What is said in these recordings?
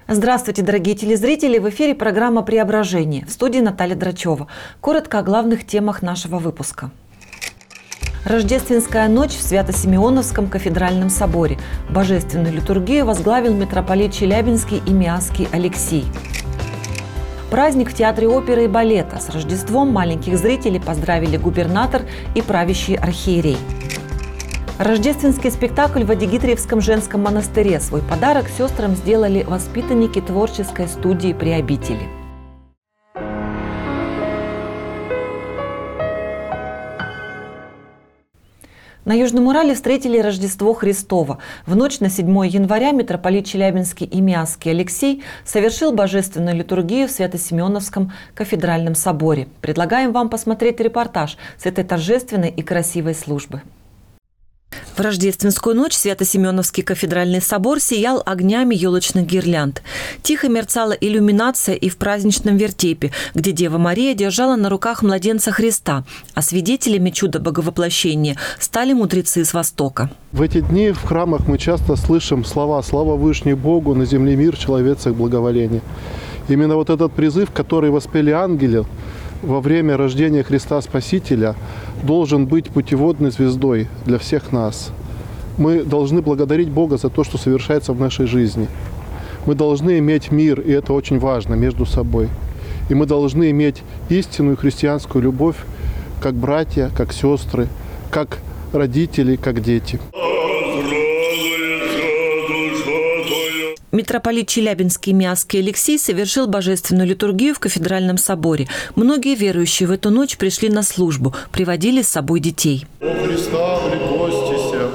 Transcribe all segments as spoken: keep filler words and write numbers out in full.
Здравствуйте, дорогие телезрители! В эфире программа «Преображение». В студии Наталья Драчева. Коротко о главных темах нашего выпуска. Рождественская ночь в Свято-Симеоновском кафедральном соборе. Божественную литургию возглавил митрополит Челябинский и Миасский Алексий. Праздник в Театре оперы и балета. С Рождеством маленьких зрителей поздравили губернатор и правящий архиерей. Рождественский спектакль в Адигитриевском женском монастыре. Свой подарок сестрам сделали воспитанники творческой студии при обители. На Южном Урале встретили Рождество Христово. В ночь на седьмое января митрополит Челябинский и Миасский Алексей совершил божественную литургию в Свято-Симеоновском кафедральном соборе. Предлагаем вам посмотреть репортаж с этой торжественной и красивой службы. В рождественскую ночь Свято-Симеоновский кафедральный собор сиял огнями елочных гирлянд. Тихо мерцала иллюминация и в праздничном вертепе, где Дева Мария держала на руках младенца Христа, а свидетелями чуда Боговоплощения стали мудрецы с Востока. В эти дни в храмах мы часто слышим слова «Слава Вышний Богу, на земле мир, человецах благоволение». Именно вот этот призыв, который воспели ангелы во время рождения Христа Спасителя, должен быть путеводной звездой для всех нас. Мы должны благодарить Бога за то, что совершается в нашей жизни. Мы должны иметь мир, и это очень важно, между собой. И мы должны иметь истинную христианскую любовь, как братья, как сестры, как родители, как дети. Митрополит Челябинский и Миасский Алексей совершил божественную литургию в кафедральном соборе. Многие верующие в эту ночь пришли на службу, приводили с собой детей. О Христа, припостися.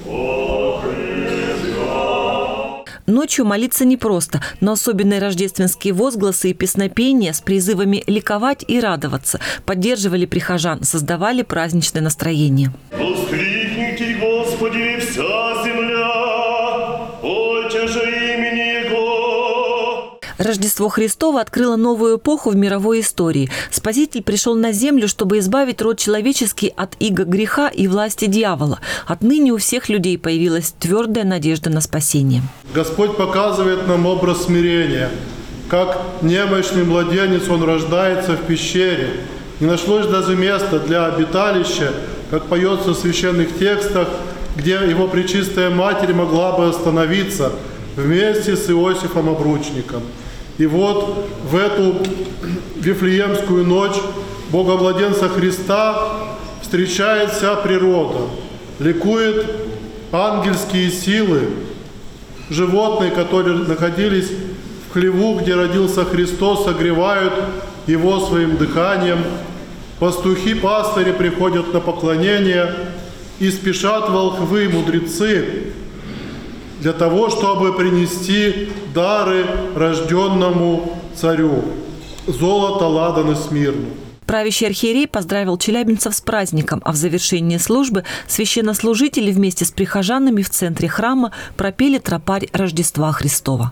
Ночью молиться непросто, но особенные рождественские возгласы и песнопения с призывами ликовать и радоваться поддерживали прихожан, создавали праздничное настроение. Воскликните, Господи, вся земля, пойте же имени Его. Рождество Христово открыло новую эпоху в мировой истории. Спаситель пришел на землю, чтобы избавить род человеческий от иго греха и власти дьявола. Отныне у всех людей появилась твердая надежда на спасение. Господь показывает нам образ смирения. Как немощный младенец, он рождается в пещере. Не нашлось даже места для обиталища, как поется в священных текстах, где его пречистая Матерь могла бы остановиться вместе с Иосифом Обручником. И вот в эту Вифлеемскую ночь Бога-младенца Христа встречает вся природа. Ликуют ангельские силы, животные, которые находились в хлеву, где родился Христос, согревают его своим дыханием. Пастухи, пастыри приходят на поклонение и спешат волхвы, мудрецы, для того, чтобы принести дары рожденному царю. Золото, ладан и смирну. Правящий архиерей поздравил челябинцев с праздником, а в завершении службы священнослужители вместе с прихожанами в центре храма пропели тропарь Рождества Христова.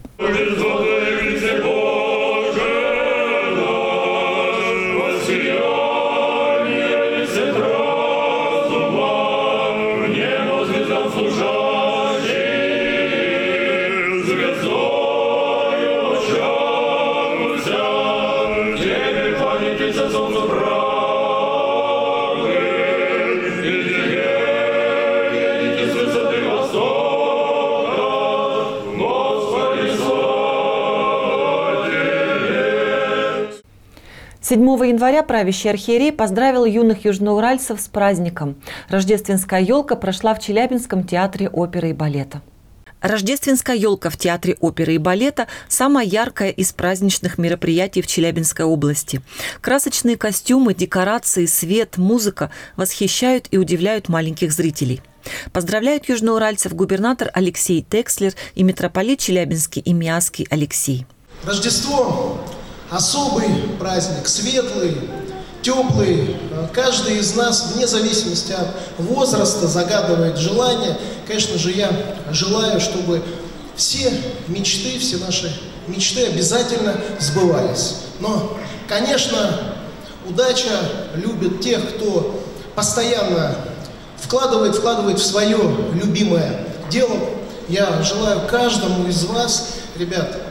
седьмого января правящий архиерей поздравил юных южноуральцев с праздником. Рождественская елка прошла в Челябинском театре оперы и балета. Рождественская елка в Театре оперы и балета – самая яркая из праздничных мероприятий в Челябинской области. Красочные костюмы, декорации, свет, музыка восхищают и удивляют маленьких зрителей. Поздравляют южноуральцев губернатор Алексей Текслер и митрополит Челябинский и Миасский Алексей. Рождество – особый праздник, светлый, теплый. Каждый из нас, вне зависимости от возраста, загадывает желание. Конечно же, я желаю, чтобы все мечты, все наши мечты обязательно сбывались. Но, конечно, удача любит тех, кто постоянно вкладывает, вкладывает в свое любимое дело. Я желаю каждому из вас, ребят,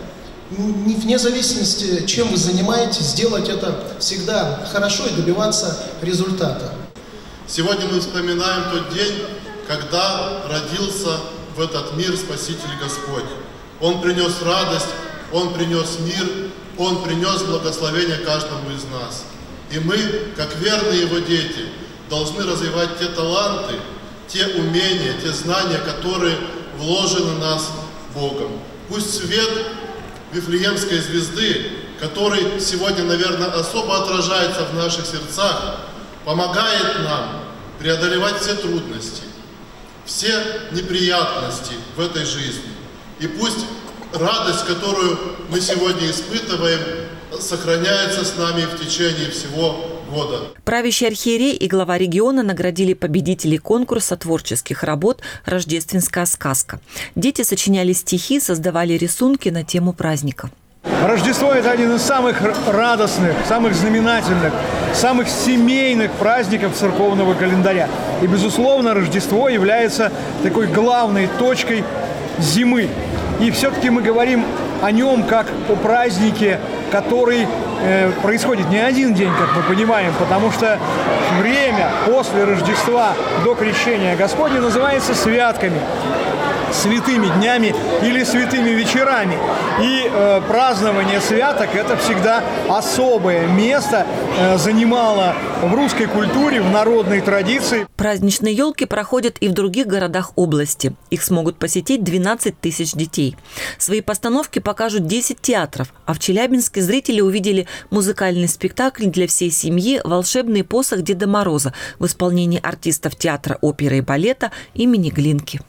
не вне зависимости, чем вы занимаетесь, сделать это всегда хорошо и добиваться результата. Сегодня мы вспоминаем тот день, когда родился в этот мир Спаситель Господь. Он принес радость, Он принес мир, Он принес благословение каждому из нас. И мы, как верные Его дети, должны развивать те таланты, те умения, те знания, которые вложены в нас Богом. Пусть свет Вифлеемской звезды, который сегодня, наверное, особо отражается в наших сердцах, помогает нам преодолевать все трудности, все неприятности в этой жизни. И пусть радость, которую мы сегодня испытываем, сохраняется с нами в течение всего года. Правящий архиерей и глава региона наградили победителей конкурса творческих работ «Рождественская сказка». Дети сочиняли стихи, создавали рисунки на тему праздника. Рождество – это один из самых радостных, самых знаменательных, самых семейных праздников церковного календаря. И, безусловно, Рождество является такой главной точкой зимы. И все-таки мы говорим о нем как о празднике, который э, происходит не один день, как мы понимаем, потому что время после Рождества до Крещения Господня называется святками, святыми днями или святыми вечерами. И э, празднование святок – это всегда особое место э, занимало в русской культуре, в народной традиции. Праздничные елки проходят и в других городах области. Их смогут посетить двенадцать тысяч детей. Свои постановки покажут десять театров, а в Челябинске зрители увидели музыкальный спектакль для всей семьи «Волшебный посох Деда Мороза» в исполнении артистов театра оперы и балета имени Глинки.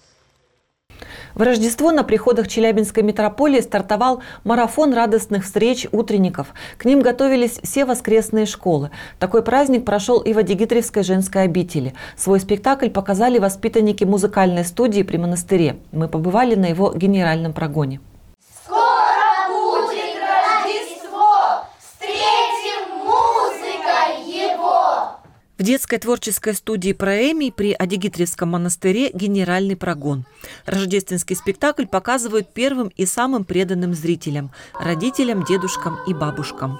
В Рождество на приходах Челябинской митрополии стартовал марафон радостных встреч утренников. К ним готовились все воскресные школы. Такой праздник прошел и в Адигитревской женской обители. Свой спектакль показали воспитанники музыкальной студии при монастыре. Мы побывали на его генеральном прогоне. Скоро будет Рождество, встретим музыкой его. В детской творческой студии «Проэмий» при Адигитревском монастыре генеральный прогон. Рождественский спектакль показывают первым и самым преданным зрителям – родителям, дедушкам и бабушкам.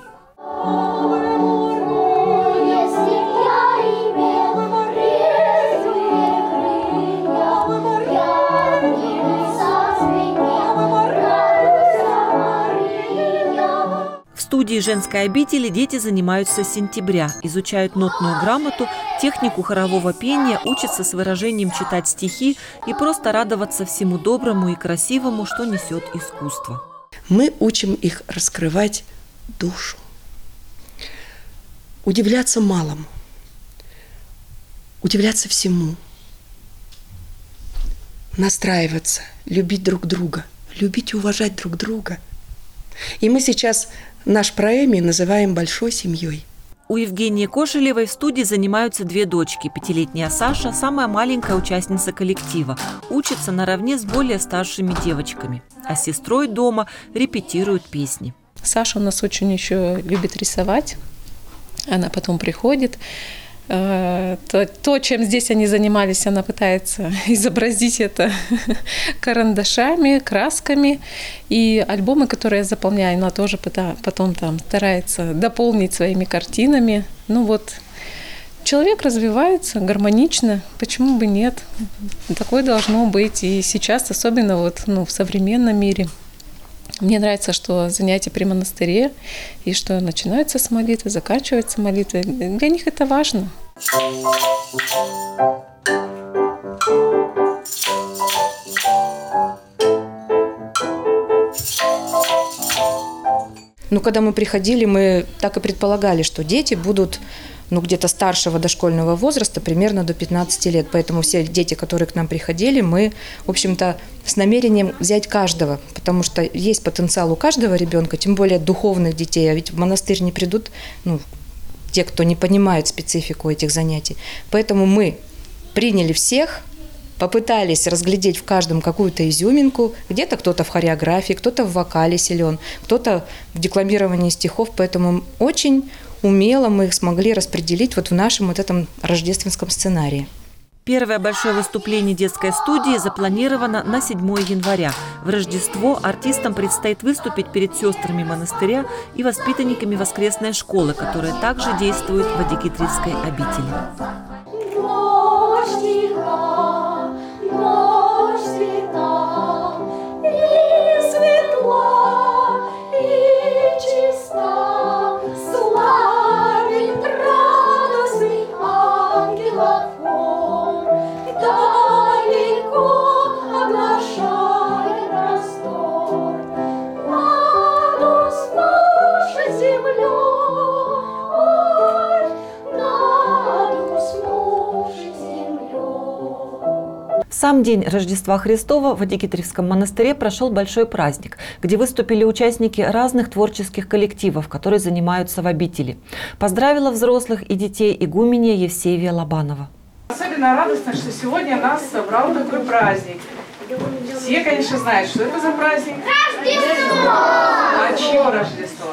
В студии женской обители дети занимаются с сентября, изучают нотную грамоту, технику хорового пения, учатся с выражением читать стихи и просто радоваться всему доброму и красивому, что несет искусство. Мы учим их раскрывать душу, удивляться малому, удивляться всему, настраиваться, любить друг друга, любить и уважать друг друга. И мы сейчас наш проэмий называем большой семьей. У Евгении Кошелевой в студии занимаются две дочки. Пятилетняя Саша, самая маленькая участница коллектива, учится наравне с более старшими девочками. А с сестрой дома репетируют песни. Саша у нас очень еще любит рисовать. Она потом приходит. То, то, чем здесь они занимались, она пытается изобразить это карандашами, красками. И альбомы, которые я заполняю, она тоже потом там старается дополнить своими картинами. Ну вот, человек развивается гармонично, почему бы нет? Такое должно быть. И сейчас, особенно вот, ну, в современном мире. Мне нравится, что занятия при монастыре, и что начинаются с молитвы, заканчиваются молитвой. Для них это важно. Ну, когда мы приходили, мы так и предполагали, что дети будут ну, где-то старшего дошкольного возраста, примерно до пятнадцати лет. Поэтому все дети, которые к нам приходили, мы, в общем-то, с намерением взять каждого, потому что есть потенциал у каждого ребенка, тем более духовных детей, а ведь в монастырь не придут, ну, те, кто не понимают специфику этих занятий. Поэтому мы приняли всех, попытались разглядеть в каждом какую-то изюминку, где-то кто-то в хореографии, кто-то в вокале силен, кто-то в декламировании стихов, поэтому очень умело мы их смогли распределить вот в нашем вот этом рождественском сценарии. Первое большое выступление детской студии запланировано на седьмое января. В Рождество артистам предстоит выступить перед сестрами монастыря и воспитанниками воскресной школы, которые также действуют в Адикитрийской обители. Ночь тиха, ночь света, и светла, и чиста, славит радостный ангелов хор, далеко оглашает простор. Над уснувшей землей, над уснувшей землей. В сам день Рождества Христова в Адикитрийском монастыре прошел большой праздник, где выступили участники разных творческих коллективов, которые занимаются в обители. Поздравила взрослых и детей игуменья Евсевия Лобанова. Особенно радостно, что сегодня нас собрал такой праздник. Все, конечно, знают, что это за праздник. Рождество! А чье Рождество?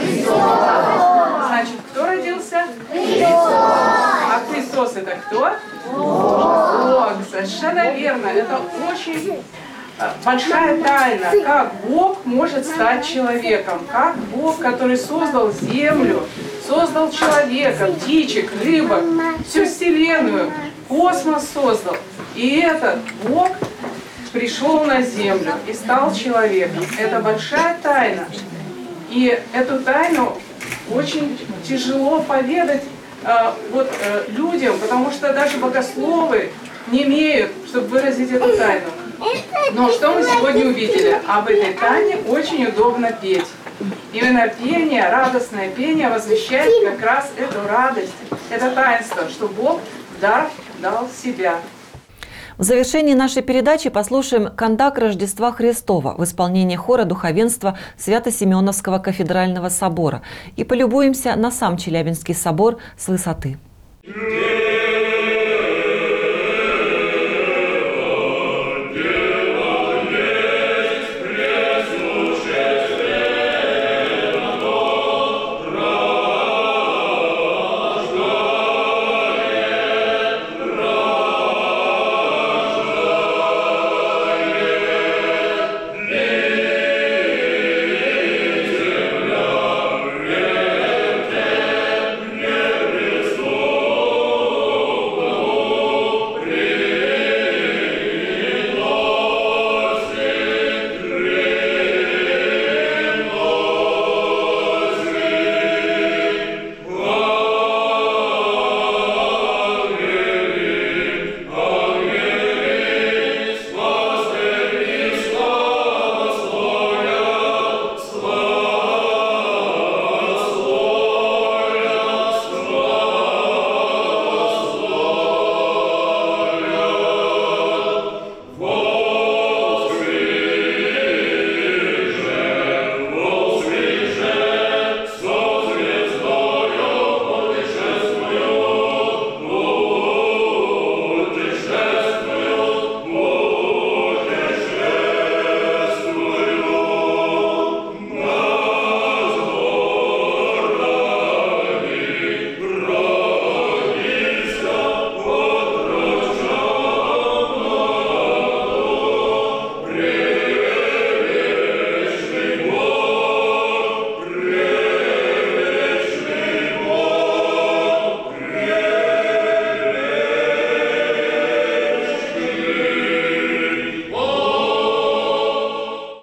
Христос! Значит, кто родился? Христос! А Христос это кто? Бог! Совершенно верно. Это очень большая тайна, как Бог может стать человеком, как Бог, который создал землю, создал человека, птичек, рыбок, всю вселенную, космос создал. И этот Бог пришел на землю и стал человеком. Это большая тайна. И эту тайну очень тяжело поведать э, вот, э, людям, потому что даже богословы не имеют, чтобы выразить эту тайну. Но что мы сегодня увидели? Об этой тайне очень удобно петь. Именно пение, радостное пение возвещает как раз эту радость, это таинство, что Бог в дар дал себя. В завершении нашей передачи послушаем «Кандак Рождества Христова» в исполнении хора духовенства Свято-Симеоновского кафедрального собора и полюбуемся на сам Челябинский собор с высоты.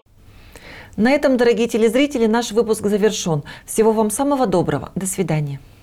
На этом, дорогие телезрители, наш выпуск завершен. Всего вам самого доброго. До свидания.